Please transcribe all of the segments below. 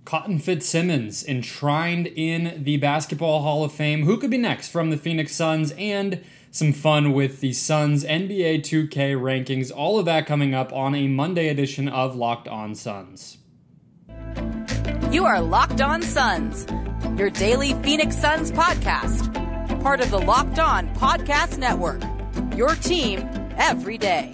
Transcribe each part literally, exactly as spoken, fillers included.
Cotton Fitzsimmons enshrined in the Basketball Hall of Fame. Who could be next from the Phoenix Suns? And some fun with the Suns N B A two K rankings. All of that coming up on a Monday edition of Locked On Suns. You are Locked On Suns, your daily Phoenix Suns podcast. Part of the Locked On Podcast Network, your team every day.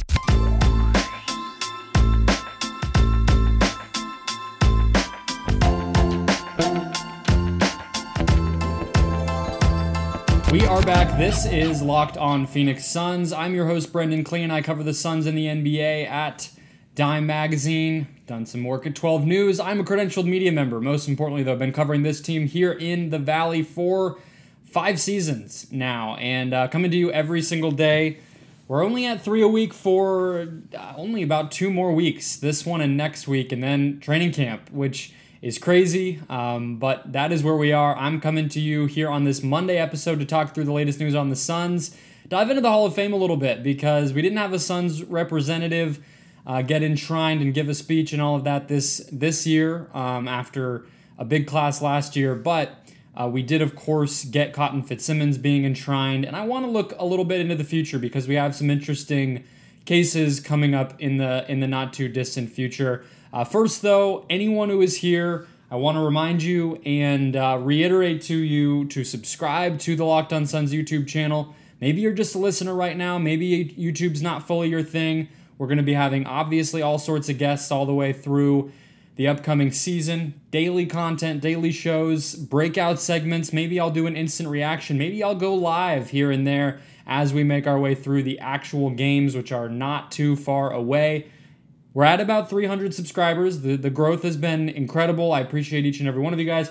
We are back. This is Locked On Phoenix Suns. I'm your host, Brendan Klee, and I cover the Suns in the N B A at Dime Magazine. Done some work at twelve News. I'm a credentialed media member. Most importantly, though, I've been covering this team here in the Valley for five seasons now, and uh, coming to you every single day. We're only at three a week for uh, only about two more weeks, this one and next week, and then training camp, which is crazy, um, but that is where we are. I'm coming to you here on this Monday episode to talk through the latest news on the Suns, dive into the Hall of Fame a little bit, because we didn't have a Suns representative uh, get enshrined and give a speech and all of that this this year um, after a big class last year, but uh, we did, of course, get Cotton Fitzsimmons being enshrined, and I want to look a little bit into the future because we have some interesting cases coming up in the in the not too distant future. Uh, first, though, anyone who is here, I want to remind you and uh, reiterate to you to subscribe to the Locked On Suns YouTube channel. Maybe you're just a listener right now. Maybe YouTube's not fully your thing. We're going to be having, obviously, all sorts of guests all the way through the upcoming season. Daily content, daily shows, breakout segments. Maybe I'll do an instant reaction. Maybe I'll go live here and there as we make our way through the actual games, which are not too far away. We're at about three hundred subscribers. The, the growth has been incredible. I appreciate each and every one of you guys.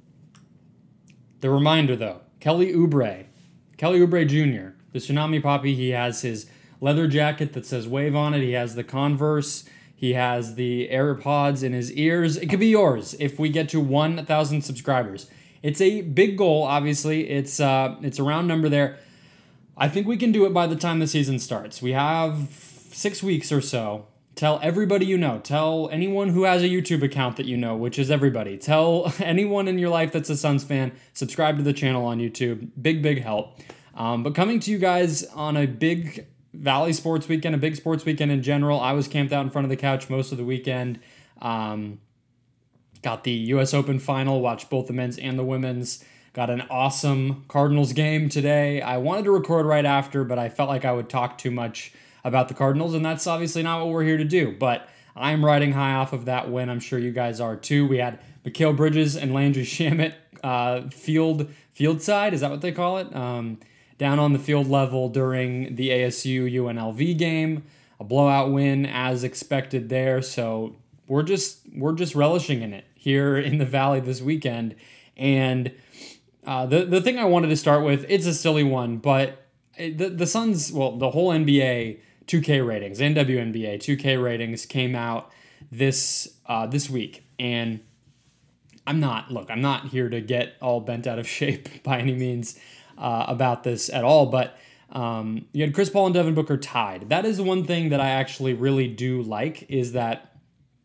The reminder, though, Kelly Oubre, Kelly Oubre Junior, the Tsunami Poppy, he has his leather jacket that says Wave on it. He has the Converse. He has the AirPods in his ears. It could be yours if we get to one thousand subscribers. It's a big goal, obviously. It's, uh, it's a round number there. I think we can do it by the time the season starts. We have six weeks or so. Tell everybody you know. Tell anyone who has a YouTube account that you know, which is everybody. Tell anyone in your life that's a Suns fan. Subscribe to the channel on YouTube. Big, big help. Um, but coming to you guys on a big Valley sports weekend, a big sports weekend in general. I was camped out in front of the couch most of the weekend. Um, got the U S Open final. Watched both the men's and the women's. Got an awesome Cardinals game today. I wanted to record right after, but I felt like I would talk too much about the Cardinals, and that's obviously not what we're here to do, but I'm riding high off of that win. I'm sure you guys are too. We had Mikal Bridges and Landry Shamet uh, field field side, is that what they call it? Um, down on the field level during the A S U U N L V game. A blowout win as expected there, so we're just we're just relishing in it here in the Valley this weekend. And uh, the, the thing I wanted to start with, it's a silly one, but the, the Suns, well, the whole N B A two K ratings, N W N B A two K ratings came out this uh, this week, and I'm not, look, I'm not here to get all bent out of shape by any means uh, about this at all, but um, you had Chris Paul and Devin Booker tied. That is one thing that I actually really do like, is that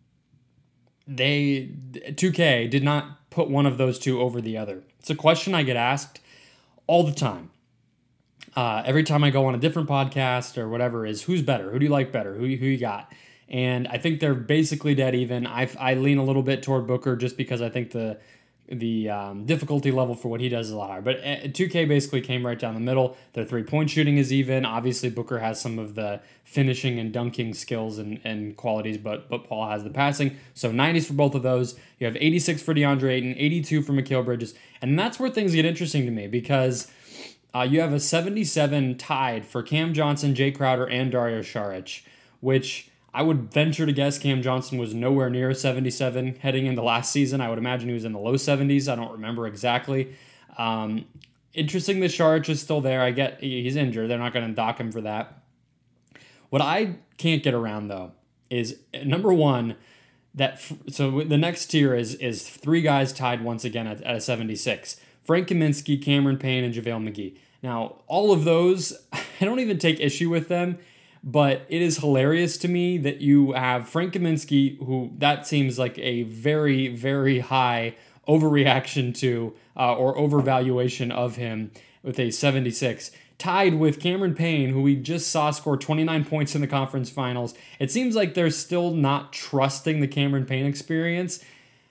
they, two K did not put one of those two over the other. It's a question I get asked all the time. Uh, every time I go on a different podcast or whatever, is who's better? Who do you like better? Who, who you got? And I think they're basically dead even. I I lean a little bit toward Booker just because I think the the um, difficulty level for what he does is a lot higher. But two K basically came right down the middle. Their three-point shooting is even. Obviously, Booker has some of the finishing and dunking skills and, and qualities, but, but Paul has the passing. So nineties for both of those. You have eighty-six for DeAndre Ayton, eighty-two for Mikal Bridges. And that's where things get interesting to me, because Uh, you have a seventy-seven tied for Cam Johnson, Jay Crowder, and Dario Saric, which I would venture to guess Cam Johnson was nowhere near seventy-seven heading into last season. I would imagine he was in the low seventies. I don't remember exactly. Um, interesting that Saric is still there. I get he's injured. They're not going to dock him for that. What I can't get around, though, is number one, that so the next tier is is three guys tied once again at, at a seventy-six. Frank Kaminsky, Cameron Payne, and JaVale McGee. Now, all of those, I don't even take issue with them, But it is hilarious to me that you have Frank Kaminsky, who that seems like a very, very high overreaction to uh, or overvaluation of him with a seventy-six, tied with Cameron Payne, who we just saw score twenty-nine points in the conference finals. It seems like they're still not trusting the Cameron Payne experience.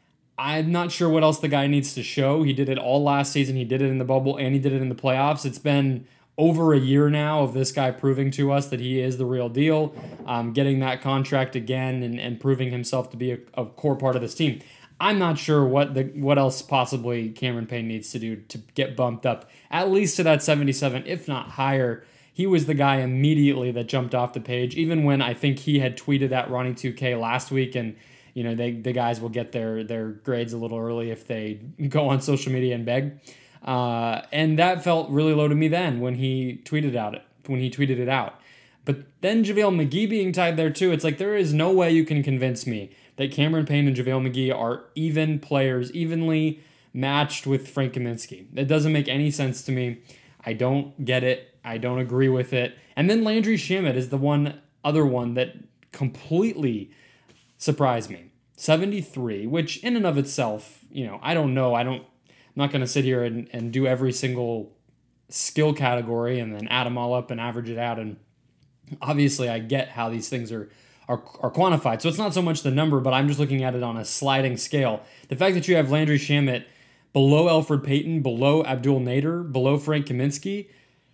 I'm not sure what else the guy needs to show. He did it all last season. He did it in the bubble and he did it in the playoffs. It's been over a year now of this guy proving to us that he is the real deal, um, getting that contract again and, and proving himself to be a, a core part of this team. I'm not sure what the what else possibly Cameron Payne needs to do to get bumped up, at least to that seventy-seven, if not higher. He was the guy immediately that jumped off the page, even when I think he had tweeted at Ronnie two K last week, and you know they the guys will get their, their grades a little early if they go on social media and beg. Uh, and that felt really low to me then when he tweeted out it, when he tweeted it out. But then JaVale McGee being tied there too, it's like there is no way you can convince me that Cameron Payne and JaVale McGee are even players, evenly matched with Frank Kaminsky. That doesn't make any sense to me. I don't get it. I don't agree with it. And then Landry Shamet is the one other one that completely surprised me. seventy-three, which in and of itself, you know, I don't know. I don't, I'm not going to sit here and, and do every single skill category and then add them all up and average it out. And obviously I get how these things are, are, are quantified. So it's not so much the number, but I'm just looking at it on a sliding scale. The fact that you have Landry Shamet below Elfrid Payton, below Abdul Nader, below Frank Kaminsky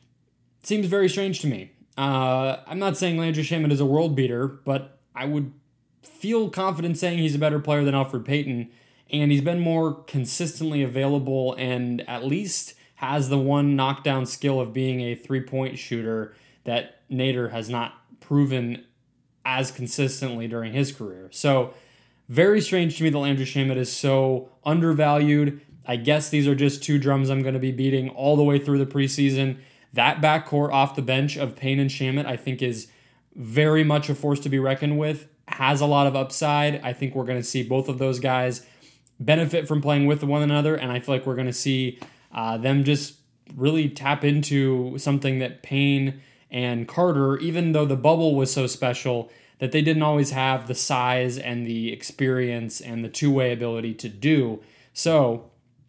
seems very strange to me. Uh, I'm not saying Landry Shamet is a world beater, but I would feel confident saying he's a better player than Elfrid Payton. And he's been more consistently available and at least has the one knockdown skill of being a three-point shooter that Nader has not proven as consistently during his career. So very strange to me that Landry Shamet is so undervalued. I guess these are just two drums I'm going to be beating all the way through the preseason. That backcourt off the bench of Payne and Shamet I think is very much a force to be reckoned with, has a lot of upside. I think we're going to see both of those guys benefit from playing with one another, and I feel like we're going to see uh, them just really tap into something that Payne and Carter, even though the bubble was so special, that they didn't always have the size and the experience and the two-way ability to do. So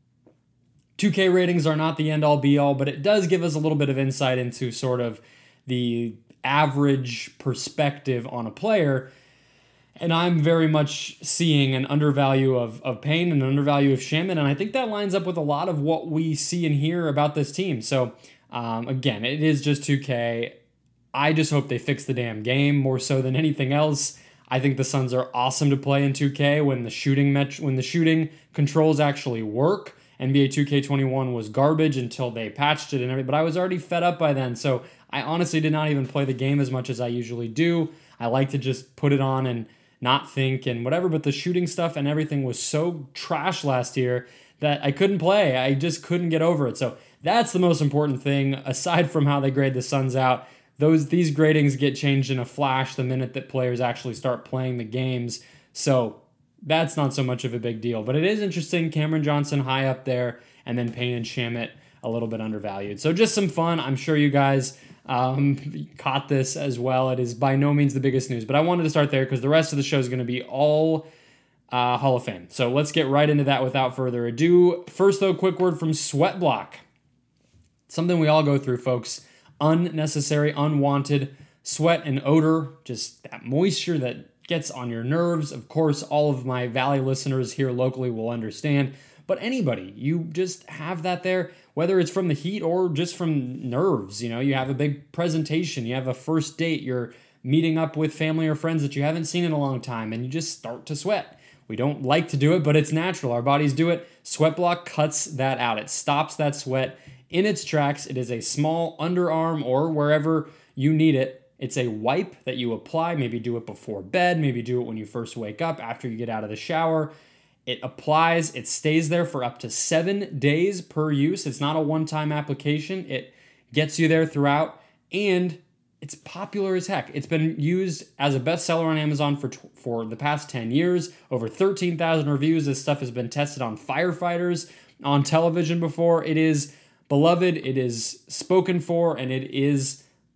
two K ratings are not the end-all be-all, but it does give us a little bit of insight into sort of the average perspective on a player. And I'm very much seeing an undervalue of, of Payne and an undervalue of Shamet, and I think that lines up with a lot of what we see and hear about this team. So, um, again, it is just two K. I just hope they fix the damn game more so than anything else. I think the Suns are awesome to play in two K when the shooting met- when the shooting controls actually work. N B A two K twenty-one was garbage until they patched it and everything, but I was already fed up by then, so I honestly did not even play the game as much as I usually do. I like to just put it on and not think and whatever, but the shooting stuff and everything was so trash last year that I couldn't play. I just couldn't get over it. So that's the most important thing, aside from how they grade the Suns out. Those These gradings get changed in a flash the minute that players actually start playing the games. So that's not so much of a big deal. But it is interesting, Cameron Johnson high up there, and then Payne and Shamet a little bit undervalued. So just some fun. I'm sure you guys um, caught this as well. It is by no means the biggest news, but I wanted to start there because the rest of the show is going to be all uh, Hall of Fame. So let's get right into that without further ado. First, though, quick word from Sweatblock. Something we all go through, folks. Unnecessary, unwanted sweat and odor, just that moisture that gets on your nerves. Of course, all of my Valley listeners here locally will understand, but anybody, you just have that there, whether it's from the heat or just from nerves. You know, you have a big presentation, you have a first date, you're meeting up with family or friends that you haven't seen in a long time, and you just start to sweat. We don't like to do it, but it's natural. Our bodies do it. Sweatblock cuts that out. It stops that sweat in its tracks. It is a small underarm or wherever you need it. It's a wipe that you apply. Maybe do it before bed. Maybe do it when you first wake up, after you get out of the shower. It applies. It stays there for up to seven days per use. It's not a one-time application. It gets you there throughout, and it's popular as heck. It's been used as a bestseller on Amazon for for the past ten years. Over thirteen thousand reviews. This stuff has been tested on firefighters, on television before. It is beloved. It is spoken for, and it is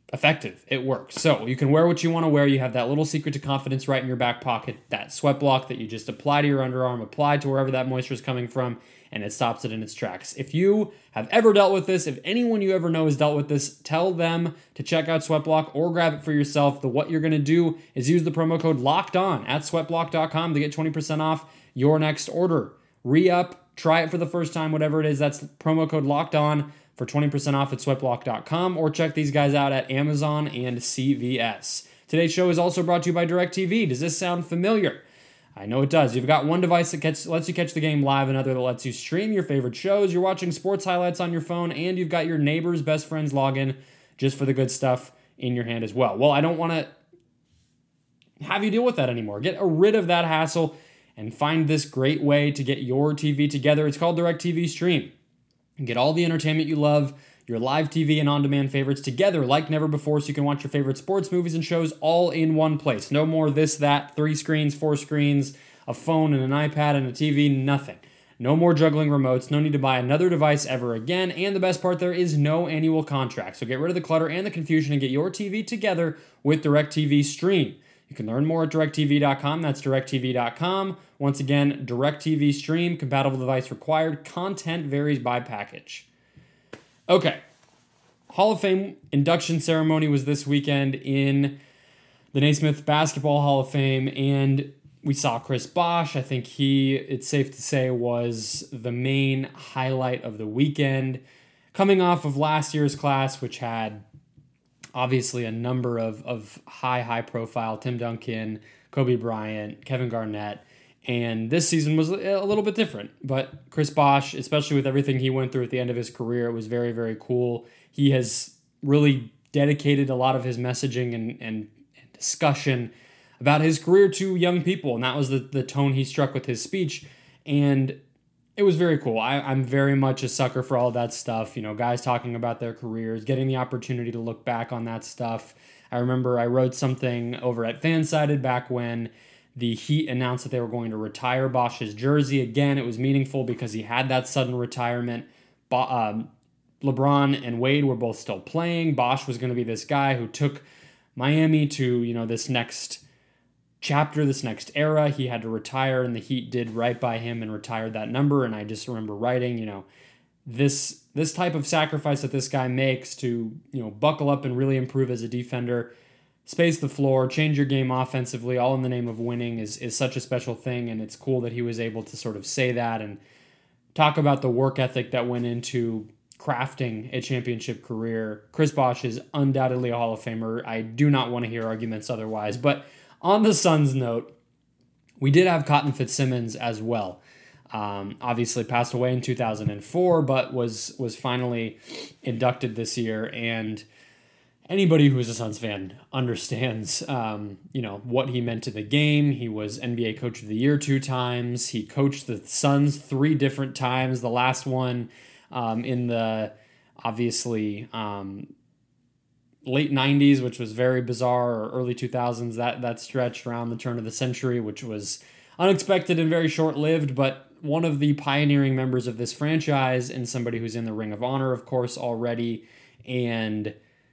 effective. It works. So you can wear what you want to wear. You have that little secret to confidence right in your back pocket, that sweat block that you just apply to your underarm, apply to wherever that moisture is coming from, and it stops it in its tracks. If you have ever dealt with this, if anyone you ever know has dealt with this, tell them to check out Sweatblock or grab it for yourself. The what you're going to do is use the promo code LOCKEDON at sweatblock dot com to get twenty percent off your next order. Re-up, try it for the first time, whatever it is. That's promo code LOCKEDON for twenty percent off at sweatblock dot com, or check these guys out at Amazon and C V S. Today's show is also brought to you by DirecTV. Does this sound familiar? I know it does. You've got one device that catch, lets you catch the game live, another that lets you stream your favorite shows, you're watching sports highlights on your phone, and you've got your neighbor's best friend's login just for the good stuff in your hand as well. Well, I don't want to have you deal with that anymore. Get rid of that hassle and find this great way to get your T V together. It's called DirecTV Stream. You get all the entertainment you love, your live T V and on-demand favorites together like never before, so you can watch your favorite sports, movies, and shows all in one place. No more this, that, three screens, four screens, a phone and an iPad and a T V, nothing. No more juggling remotes, no need to buy another device ever again, and the best part, there is no annual contract. So get rid of the clutter and the confusion and get your T V together with DirecTV Stream. You can learn more at direct T V dot com. That's direct T V dot com. Once again, DirecTV Stream, compatible device required. Content varies by package. Okay. Hall of Fame induction ceremony was this weekend in the Naismith Basketball Hall of Fame, and we saw Chris Bosh. I think he, it's safe to say, was the main highlight of the weekend. Coming off of last year's class, which had obviously a number of, of high, high profile, Tim Duncan, Kobe Bryant, Kevin Garnett, and this season was a little bit different. But Chris Bosh, especially with everything he went through at the end of his career, it was very, very cool. He has really dedicated a lot of his messaging and, and, and discussion about his career to young people, and that was the, the tone he struck with his speech, and it was very cool. I, I'm very much a sucker for all that stuff, you know, guys talking about their careers, getting the opportunity to look back on that stuff. I remember I wrote something over at Fansided back when the Heat announced that they were going to retire Bosh's jersey. Again, it was meaningful because he had that sudden retirement. Bo- um, LeBron and Wade were both still playing. Bosh was going to be this guy who took Miami to, you know, this next chapter, this next era. He had to retire, and the Heat did right by him and retired that number. And I just remember writing, you know, this this type of sacrifice that this guy makes to, you know, buckle up and really improve as a defender, space the floor, change your game offensively, all in the name of winning is is such a special thing. And it's cool that he was able to sort of say that and talk about the work ethic that went into crafting a championship career. Chris Bosh is undoubtedly a Hall of Famer. I do not want to hear arguments otherwise. But on the Suns note, we did have Cotton Fitzsimmons as well. Um, obviously passed away in two thousand four, but was was finally inducted this year. And anybody who is a Suns fan understands, um, you know, what he meant to the game. He was N B A Coach of the Year two times. He coached the Suns three different times. The last one um, in the obviously um, late nineties, which was very bizarre, or early two thousands. That that stretch around the turn of the century, which was unexpected and very short-lived, but one of the pioneering members of this franchise and somebody who's in the Ring of Honor, of course, already, and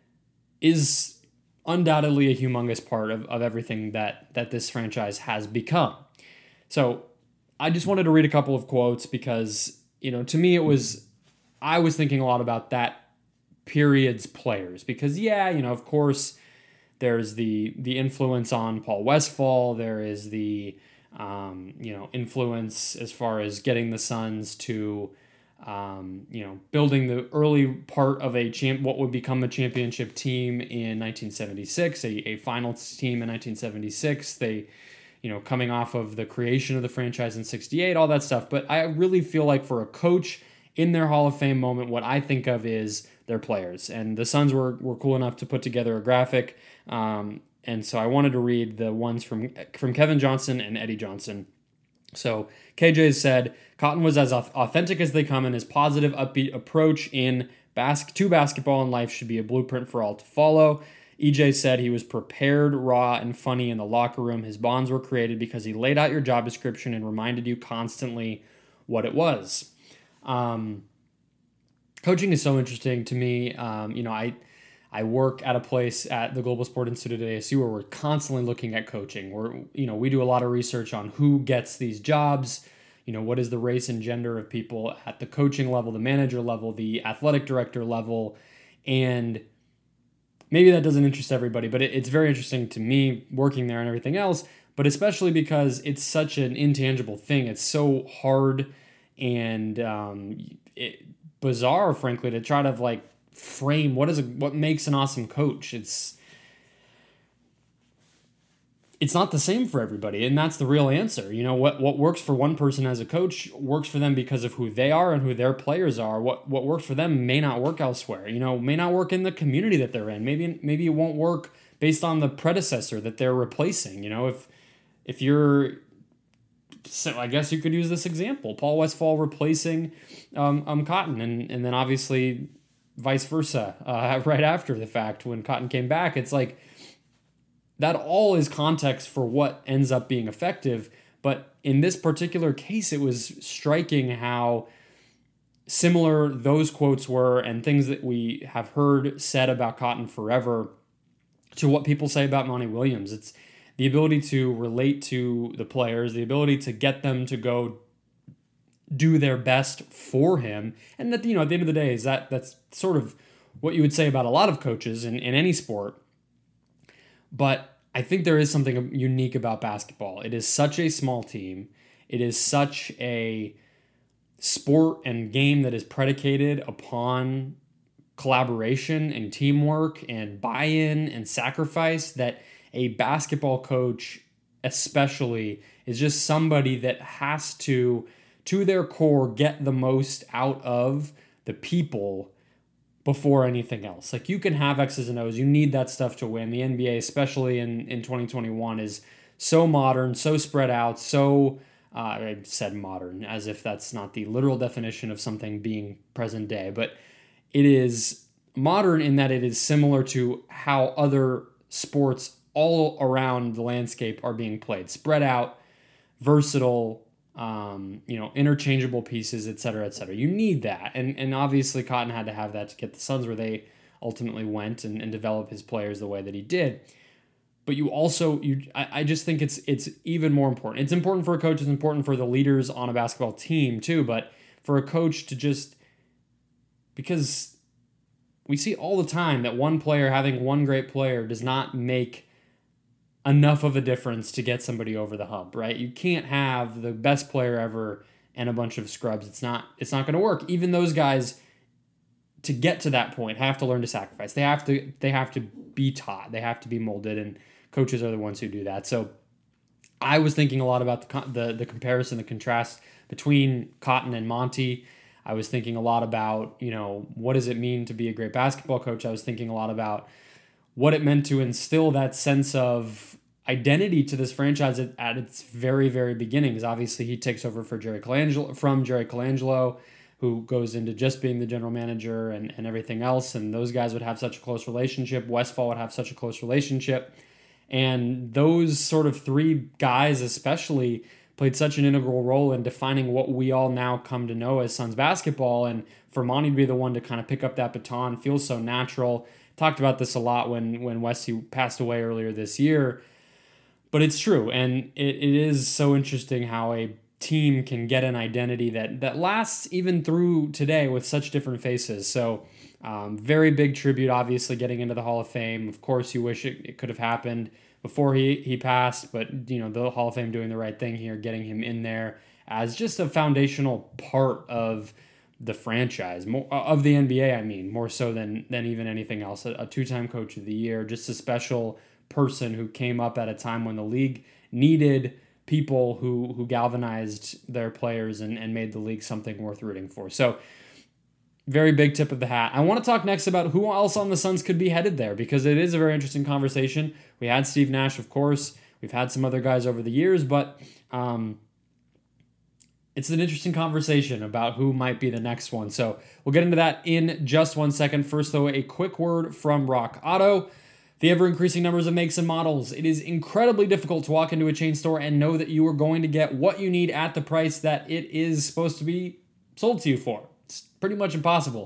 is undoubtedly a humongous part of, of everything that, that this franchise has become. So I just wanted to read a couple of quotes because, you know, to me it was, I was thinking a lot about that period's players because, yeah, you know, of course, there's the the influence on Paul Westphal, there is the Um, you know, influence as far as getting the Suns to, um, you know, building the early part of a champ, what would become a championship team in nineteen seventy-six, a, a finals team in nineteen seventy-six. They, you know, coming off of the creation of the franchise in sixty-eight, all that stuff. But I really feel like for a coach in their Hall of Fame moment, what I think of is their players. And the Suns were, were cool enough to put together a graphic, um, and so I wanted to read the ones from from Kevin Johnson and Eddie Johnson. So K J said, Cotton was as authentic as they come, and his positive, upbeat approach in bas- to basketball and life should be a blueprint for all to follow. E J said he was prepared, raw, and funny in the locker room. His bonds were created because he laid out your job description and reminded you constantly what it was. Um, coaching is so interesting to me. Um, you know, I... I work at a place at the Global Sport Institute at A S U where we're constantly looking at coaching. We're, you know, we do a lot of research on who gets these jobs. You know, what is the race and gender of people at the coaching level, the manager level, the athletic director level, and maybe that doesn't interest everybody, but it, it's very interesting to me working there and everything else, but especially because it's such an intangible thing. It's so hard and um, it, bizarre, frankly, to try to like frame what is a, what makes an awesome coach. It's it's not the same for everybody, and that's the real answer. You know, what what works for one person as a coach works for them because of who they are and who their players are. What what works for them may not work elsewhere. You know, may not work in the community that they're in. Maybe maybe it won't work based on the predecessor that they're replacing. You know, if if you're, so I guess you could use this example: Paul Westphal replacing um, um Cotton, and and then obviously vice versa uh, right after the fact when Cotton came back. It's like, that all is context for what ends up being effective. But in this particular case, it was striking how similar those quotes were and things that we have heard said about Cotton forever to what people say about Monty Williams. It's the ability to relate to the players, the ability to get them to go do their best for him. And that, you know, at the end of the day, is that that's sort of what you would say about a lot of coaches in, in any sport. But I think there is something unique about basketball. It is such a small team. It is such a sport and game that is predicated upon collaboration and teamwork and buy-in and sacrifice that a basketball coach especially is just somebody that has to, to their core, get the most out of the people before anything else. Like, you can have X's and O's. You need that stuff to win. The N B A, especially in, in twenty twenty-one, is so modern, so spread out, so, uh, I said modern, as if that's not the literal definition of something being present day, but it is modern in that it is similar to how other sports all around the landscape are being played. Spread out, versatile, Um, you know, interchangeable pieces, et cetera, et cetera. You need that. And and obviously Cotton had to have that to get the Suns where they ultimately went and, and develop his players the way that he did. But you also, you I, I just think it's it's even more important. It's important for a coach, it's important for the leaders on a basketball team too, but for a coach to just, because we see all the time that one player having one great player does not make enough of a difference to get somebody over the hump, right? You can't have the best player ever and a bunch of scrubs. It's not it's not going to work. Even those guys, to get to that point, have to learn to sacrifice. They have to they have to be taught. They have to be molded, and coaches are the ones who do that. So I was thinking a lot about the the, the comparison, the contrast between Cotton and Monty. I was thinking a lot about, you know, what does it mean to be a great basketball coach? I was thinking a lot about what it meant to instill that sense of identity to this franchise at, at its very, very beginnings. Obviously, he takes over for Jerry Colangelo, from Jerry Colangelo, who goes into just being the general manager and, and everything else. And those guys would have such a close relationship. Westphal would have such a close relationship. And those sort of three guys especially played such an integral role in defining what we all now come to know as Suns basketball. And for Monty to be the one to kind of pick up that baton feels so natural. Talked about this a lot when when Westy passed away earlier this year, but it's true, and it, it is so interesting how a team can get an identity that that lasts even through today with such different faces. So um, very big tribute, obviously, getting into the Hall of Fame. Of course, you wish it, it could have happened before he, he passed, but you know, the Hall of Fame doing the right thing here, getting him in there as just a foundational part of the franchise, more of the N B A, I mean, more so than than even anything else. A, a two-time coach of the year, just a special person who came up at a time when the league needed people who who galvanized their players and, and made the league something worth rooting for. So very big tip of the hat. I want to talk next about who else on the Suns could be headed there, because it is a very interesting conversation. We had Steve Nash, of course. We've had some other guys over the years, but um, it's an interesting conversation about who might be the next one. So we'll get into that in just one second. First, though, a quick word from Rock Auto. The ever-increasing numbers of makes and models. It is incredibly difficult to walk into a chain store and know that you are going to get what you need at the price that it is supposed to be sold to you for. It's pretty much impossible.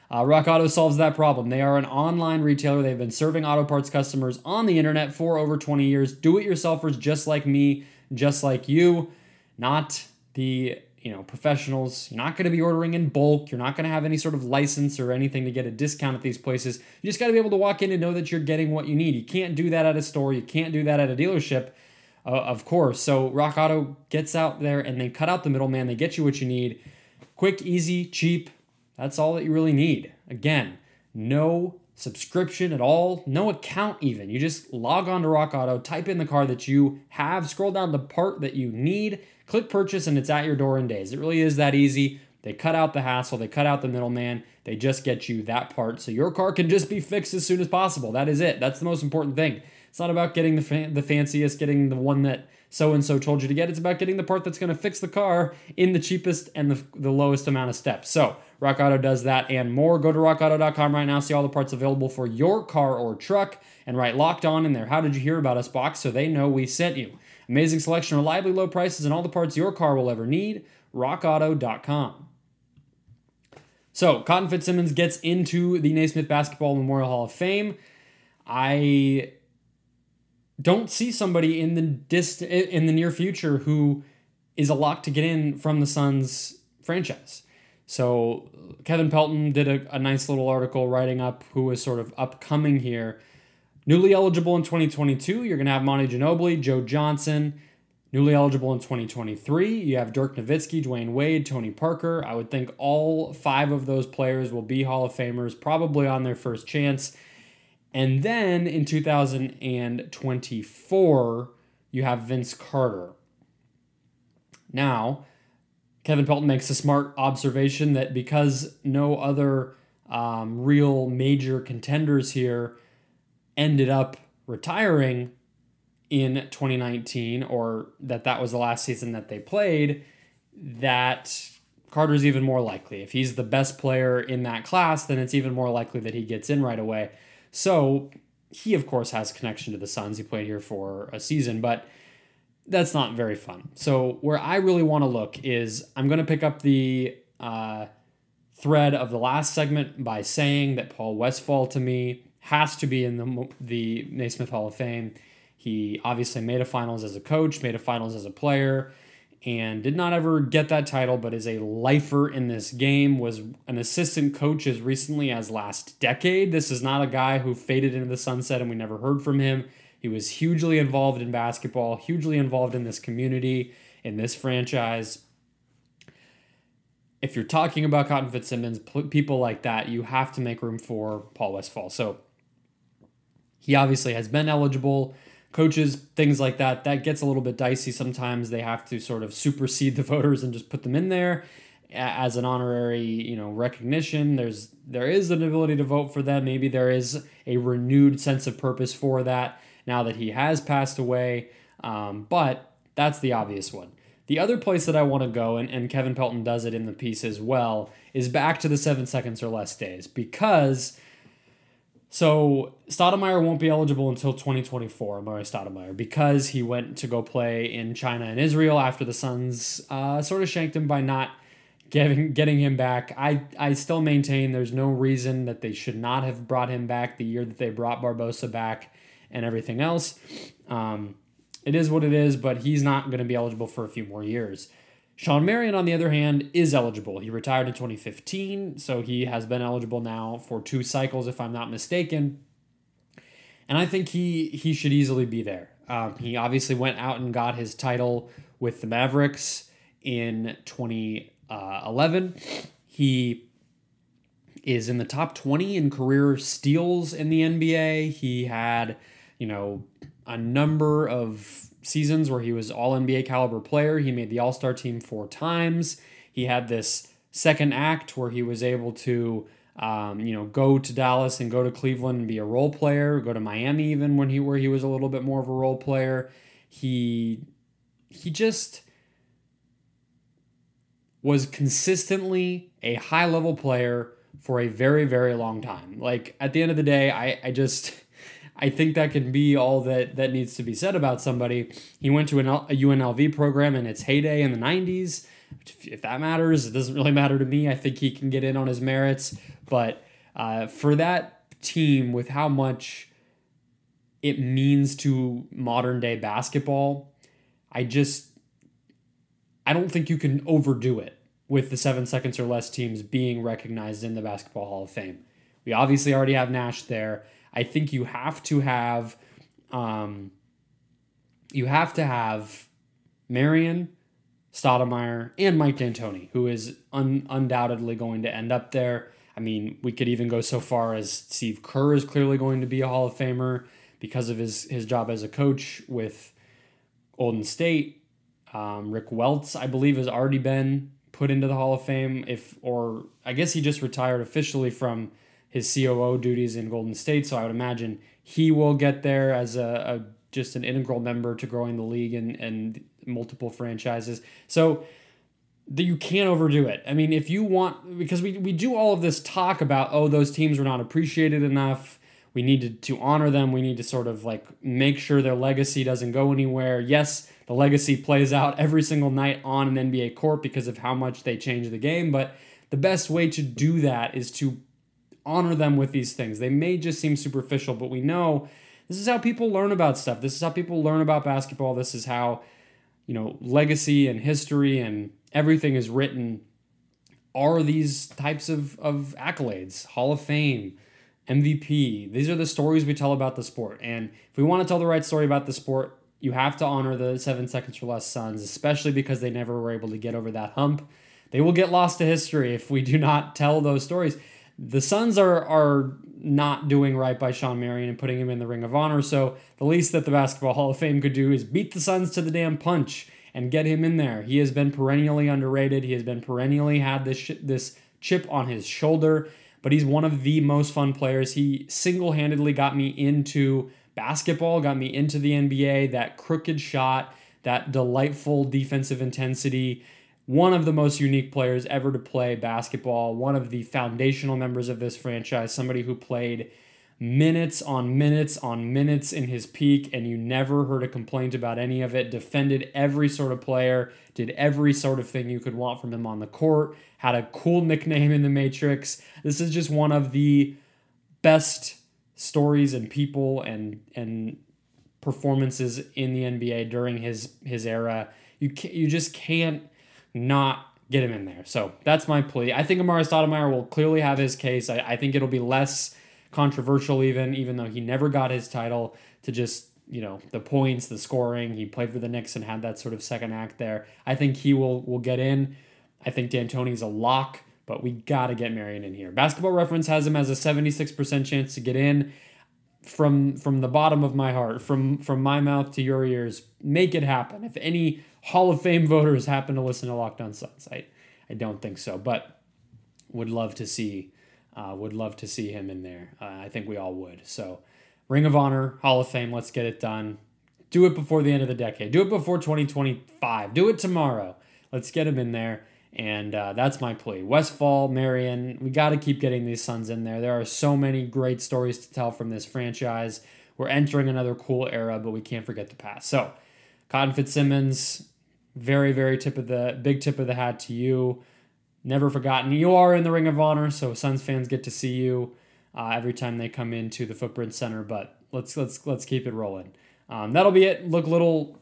Uh, Rock Auto solves that problem. They are an online retailer. They've been serving auto parts customers on the internet for over twenty years. Do-it-yourselfers just like me, just like you, not the you know professionals. You're not going to be ordering in bulk. You're not going to have any sort of license or anything to get a discount at these places. You just got to be able to walk in and know that you're getting what you need. You can't do that at a store. You can't do that at a dealership, uh, of course. So Rock Auto gets out there and they cut out the middleman. They get you what you need. Quick, easy, cheap. That's all that you really need. Again, no subscription at all, no account even. You just log on to Rock Auto, type in the car that you have, scroll down the part that you need, click purchase, and it's at your door in days. It really is that easy. They cut out the hassle. They cut out the middleman. They just get you that part so your car can just be fixed as soon as possible. That is it. That's the most important thing. It's not about getting the fa- the fanciest, getting the one that so-and-so told you to get. It's about getting the part that's going to fix the car in the cheapest and the, the lowest amount of steps. So Rock Auto does that and more. Go to rock auto dot com right now, see all the parts available for your car or truck, and write Locked On in their How Did You Hear About Us box so they know we sent you. Amazing selection, reliably low prices, and all the parts your car will ever need. rock auto dot com. So, Cotton Fitzsimmons gets into the Naismith Basketball Memorial Hall of Fame. I don't see somebody in the dist- in the near future who is a lock to get in from the Suns franchise. So Kevin Pelton did a, a nice little article writing up who is sort of upcoming here. Newly eligible in twenty twenty-two, you're going to have Monty Ginobili, Joe Johnson. Newly eligible in twenty twenty-three, you have Dirk Nowitzki, Dwayne Wade, Tony Parker. I would think all five of those players will be Hall of Famers, probably on their first chance. And then in two thousand twenty-four, you have Vince Carter. Now, Kevin Pelton makes a smart observation that because no other um, real major contenders here ended up retiring in twenty nineteen, or that that was the last season that they played, that Carter's even more likely. If he's the best player in that class, then it's even more likely that he gets in right away. So he, of course, has a connection to the Suns. He played here for a season, but that's not very fun. So where I really want to look is I'm going to pick up the uh, thread of the last segment by saying that Paul Westphal, to me, has to be in the, the Naismith Hall of Fame. He obviously made a finals as a coach, made a finals as a player, and did not ever get that title, but is a lifer in this game, was an assistant coach as recently as last decade. This is not a guy who faded into the sunset and we never heard from him. He was hugely involved in basketball, hugely involved in this community, in this franchise. If you're talking about Cotton Fitzsimmons, people like that, you have to make room for Paul Westphal. So he obviously has been eligible. Coaches, things like that, that gets a little bit dicey sometimes. They have to sort of supersede the voters and just put them in there as an honorary, you know, recognition. There's there is an ability to vote for them. Maybe there is a renewed sense of purpose for that now that he has passed away. Um, but that's the obvious one. The other place that I want to go, and, and Kevin Pelton does it in the piece as well, is back to the seven seconds or less days. Because, so Stoudemire won't be eligible until twenty twenty-four, Amar'e Stoudemire, because he went to go play in China and Israel after the Suns uh, sort of shanked him by not getting getting him back. I, I still maintain there's no reason that they should not have brought him back the year that they brought Barbosa back and everything else. Um, it is what it is, but he's not going to be eligible for a few more years. Shawn Marion, on the other hand, is eligible. He retired in twenty fifteen, so he has been eligible now for two cycles, if I'm not mistaken. And I think he he should easily be there. Um, he obviously went out and got his title with the Mavericks in twenty eleven. He is in the top twenty in career steals in the N B A. He had, you know, a number of seasons where he was all N B A caliber player. He made the All-Star team four times. He had this second act where he was able to, um, you know, go to Dallas and go to Cleveland and be a role player, go to Miami even when he where he was a little bit more of a role player. He he just was consistently a high-level player for a very, very long time. Like, at the end of the day, I, I just... I think that can be all that, that needs to be said about somebody. He went to an, a U N L V program in its heyday in the nineties. If that matters, it doesn't really matter to me. I think he can get in on his merits. But uh, for that team, with how much it means to modern day basketball, I just, I don't think you can overdo it with the seven seconds or less teams being recognized in the Basketball Hall of Fame. We obviously already have Nash there. I think you have to have, um, you have to have Marion, Stoudemire, and Mike D'Antoni, who is un- undoubtedly going to end up there. I mean, we could even go so far as Steve Kerr is clearly going to be a Hall of Famer because of his, his job as a coach with Golden State. Um, Rick Welts, I believe, has already been put into the Hall of Fame. If or I guess he just retired officially from his C O O duties in Golden State, so I would imagine he will get there as a, a just an integral member to growing the league and, and multiple franchises. So the, you can't overdo it. I mean, if you want, because we, we do all of this talk about, oh, those teams were not appreciated enough. We needed to honor them. We need to sort of like make sure their legacy doesn't go anywhere. Yes, the legacy plays out every single night on an N B A court because of how much they change the game. But the best way to do that is to honor them with these things. They may just seem superficial, but we know this is how people learn about stuff. This is how people learn about basketball. This is how, you know, legacy and history and everything is written, are these types of, of accolades, Hall of Fame, M V P. These are the stories we tell about the sport. And if we want to tell the right story about the sport, you have to honor the seven seconds or less Suns, especially because they never were able to get over that hump. They will get lost to history if we do not tell those stories. The Suns are are not doing right by Shawn Marion and putting him in the Ring of Honor, so the least that the Basketball Hall of Fame could do is beat the Suns to the damn punch and get him in there. He has been perennially underrated. He has been perennially had this sh- this chip on his shoulder, but he's one of the most fun players. He single-handedly got me into basketball, got me into the N B A, that crooked shot, that delightful defensive intensity. One of the most unique players ever to play basketball, one of the foundational members of this franchise, somebody who played minutes on minutes on minutes in his peak, and you never heard a complaint about any of it, defended every sort of player, did every sort of thing you could want from him on the court, had a cool nickname in the Matrix. This is just one of the best stories and people and and performances in the N B A during his his era. You can't, you just can't not get him in there. So that's my plea. I think Amar'e Stoudemire will clearly have his case. I, I think it'll be less controversial even, even though he never got his title, to just, you know, the points, the scoring. He played for the Knicks and had that sort of second act there. I think he will will get in. I think D'Antoni's a lock, but we got to get Marion in here. Basketball Reference has him as a seventy-six percent chance to get in. From from the bottom of my heart, from from my mouth to your ears, make it happen. If any Hall of Fame voters happen to listen to Locked On Suns, I, I don't think so, but would love to see uh, would love to see him in there. Uh, I think we all would. So Ring of Honor, Hall of Fame, let's get it done. Do it before the end of the decade. Do it before twenty twenty-five. Do it tomorrow. Let's get him in there. And uh, that's my plea. Westfall, Marion, we got to keep getting these Suns in there. There are so many great stories to tell from this franchise. We're entering another cool era, but we can't forget the past. So, Cotton Fitzsimmons, very, very tip of the big tip of the hat to you. Never forgotten. You are in the Ring of Honor, so Suns fans get to see you uh, every time they come into the Footprint Center. But let's let's let's keep it rolling. Um, that'll be it. Look, little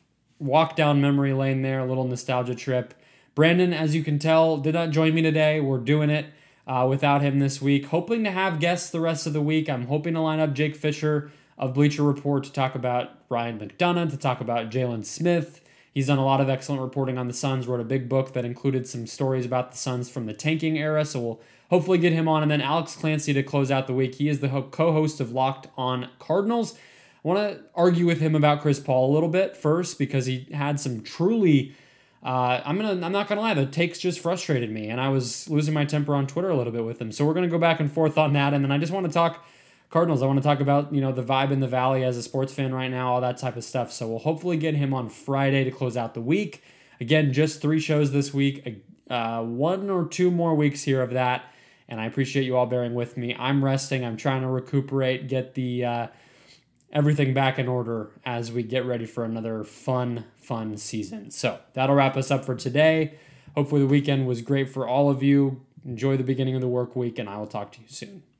walk down memory lane there, a little nostalgia trip. Brandon, as you can tell, did not join me today. We're doing it uh, without him this week. Hoping to have guests the rest of the week. I'm hoping to line up Jake Fisher of Bleacher Report to talk about Ryan McDonough, to talk about Jalen Smith. He's done a lot of excellent reporting on the Suns, wrote a big book that included some stories about the Suns from the tanking era, so we'll hopefully get him on. And then Alex Clancy to close out the week. He is the co-host of Locked On Cardinals. I want to argue with him about Chris Paul a little bit first, because he had some truly... Uh, I'm gonna. I'm not gonna lie. The takes just frustrated me, and I was losing my temper on Twitter a little bit with him. So we're gonna go back and forth on that, and then I just want to talk Cardinals. I want to talk about, you know, the vibe in the Valley as a sports fan right now, all that type of stuff. So we'll hopefully get him on Friday to close out the week. Again, just three shows this week. Uh, one or two more weeks here of that, and I appreciate you all bearing with me. I'm resting. I'm trying to recuperate, get the uh, everything back in order as we get ready for another fun, fun season. So that'll wrap us up for today. Hopefully the weekend was great for all of you. Enjoy the beginning of the work week, and I will talk to you soon.